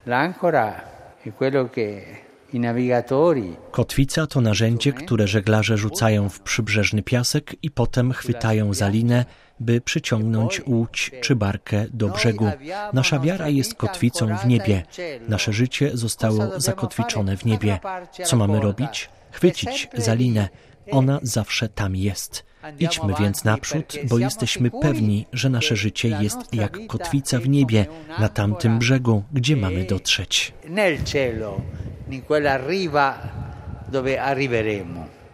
Kotwica to narzędzie, które żeglarze rzucają w przybrzeżny piasek i potem chwytają za linę, by przyciągnąć łódź czy barkę do brzegu. Nasza wiara jest kotwicą w niebie. Nasze życie zostało zakotwiczone w niebie. Co mamy robić? Chwycić za linę. Ona zawsze tam jest. Idźmy więc naprzód, bo jesteśmy pewni, że nasze życie jest jak kotwica w niebie, na tamtym brzegu, gdzie mamy dotrzeć. Nel cielo, in quella riva dove arriveremo.